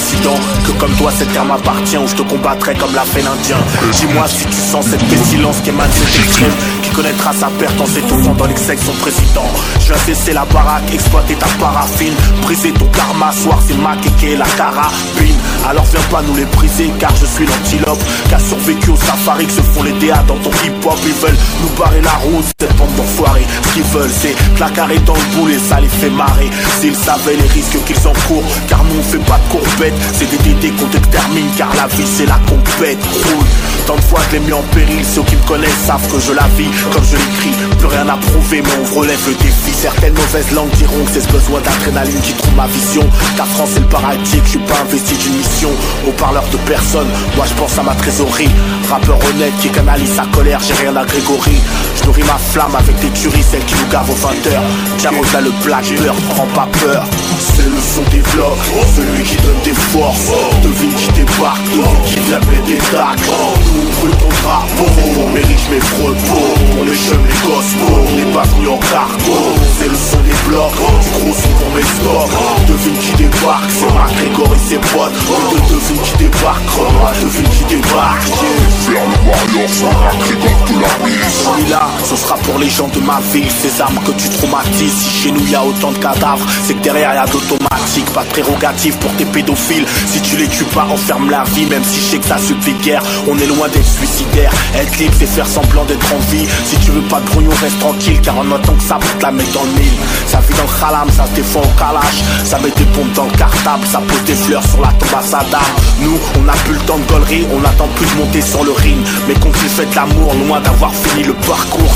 dissident, que comme toi cette terre m'appartient, où je te combattrai comme l'a fait l'Indien. Dis-moi si tu sens cette pestilence qui émane cet extrême, qui connaîtra sa perte en s'étouffant dans l'excès de son président. Je viens cesser la baraque, exploiter ta paraffine, briser ton karma, soir c'est ma kéké, la carabine. Alors viens pas nous les briser, car je suis l'antilope qui a survécu au safari, que se font les DA dans ton hip-hop. Ils veulent nous barrer la route, cette bande d'enfoirés. Ce qu'ils veulent c'est placarrer dans le boule et ça les fait marrer. S'ils savaient les risques qu'ils encourent, car nous on fait pas de courbettes. C'est des DD qu'on t'extermine, car la vie c'est la compète. Roule. Tant de fois je l'ai mis en péril, ceux qui me connaissent savent que je la vis comme je l'écris. Plus rien à prouver mais on relève le défi. Certaines mauvaises langues diront que c'est ce besoin d'adrénaline qui trouve ma vision. Ta France c'est le paradis, que je suis pas investi d'une mission. Au parleur de personne, moi je pense à ma trésorerie. Rappeur honnête qui canalise sa colère, j'ai rien à Grégory. Je nourris ma flamme avec des tueries, celles qui nous gavent aux 20h. Diamant là le blackbird, prends pas peur. C'est le son des vlogs, celui qui donne des forces. Devine qui débarque, devine qui vient mettre des dacs. Nous on brûle ton drapeau, on mérite mes frepos. On les chums, les cosmos, on n'est pas venus en cargo. C'est le son des blocs, du gros son pour mes stocks. Devine qui débarque, c'est ma Grégory, ses potes. Devine qui débarque, devine qui débarque. Faire le warrior, ça va Grégory de la bise. Celui-là, ce sera pour les gens de ma ville. Ces armes que tu traumatises. Si chez nous y a autant de cadavres, c'est que derrière y a d'automatique. Pas de prérogative pour tes pédophiles. Si tu les tues pas, enferme la vie. Même si je sais que ça suffit de guerre, on est loin d'être suicidaire. Être libre c'est faire semblant d'être en vie. Si tu veux pas de grognon, reste tranquille, car en attendant que ça pour te la mettre dans le mille. Ça vit dans le khalam, ça se défend au kalash. Ça met des bombes dans le cartable, ça pose des fleurs sur la tombe à Saddam. Nous, on n'a plus le temps de gaulerie, on attend plus de monter sur le ring. Mais qu'on puisse faire de l'amour, loin d'avoir fini le parcours.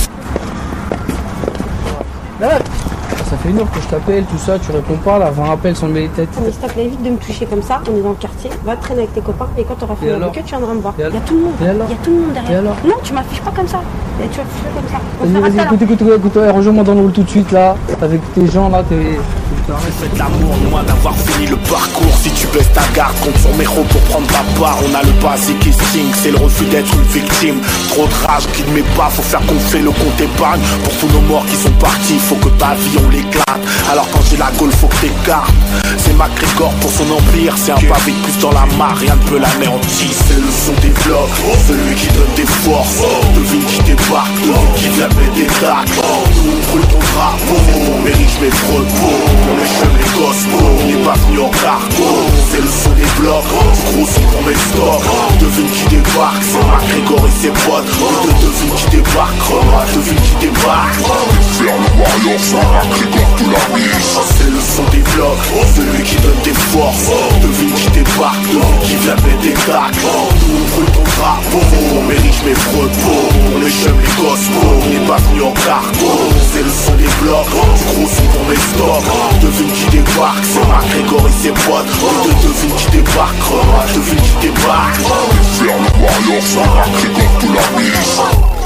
Ça fait 1 heure que je t'appelle, tout ça, tu réponds pas, là, 20 appels sans lever les têtes. Mais s'il te plaît, évite de me toucher comme ça, on est dans le quartier, va te traîner avec tes copains et quand t'auras fini avec eux, tu viendras me voir. Il y a tout le monde, il y a tout le monde derrière. Non, tu m'affiches pas comme ça, tu m'affiches pas comme ça. Vas-y, écoute, rejoins-moi dans le hall tout de suite là, avec tes gens là, Fais de l'amour, loin d'avoir fini le parcours. Si tu baisses ta garde, compte sur mes ros pour prendre ta part. On a le basic instinct, c'est le refus d'être une victime. Trop de rage qui ne met pas, faut faire gonfler le compte épargne. Pour tous nos morts qui sont partis, faut que ta vie on l'éclate. Alors quand j'ai la gaule, faut que t'écartes. C'est MacGregor pour son empire, c'est un pavé de plus dans la mare, rien ne peut l'anéantir. C'est le son des vlogs, celui qui donne des forces. Devine qui débarque, devine qui vient mettre des dacs. Nous on brûle ton drapeau, on mérite mes frepos. On les chums, les cosmos, on n'est pas venu en cargo. C'est le son des blocs, du gros son pour mes stocks. Devine qui débarque, c'est MacGregor et ses potes. Devine qui débarque, devine qui débarque. Faire le warrior, ça va Grégory de la bise. C'est le son des blocs, celui qui donne des forces. Devine qui débarque, devine qui vient mettre des dacs. Nous on brûle ton drapeau, on mérite mes frepos. On les chums, les cosmos, on n'est pas venu en cargo. C'est le son des blocs, du gros son pour mes stocks. Devine qui débarque, c'est MacGregor et ses potes. Devine qui débarque, devine qui débarque. Faire le warrior, ça va Grégory de la bise.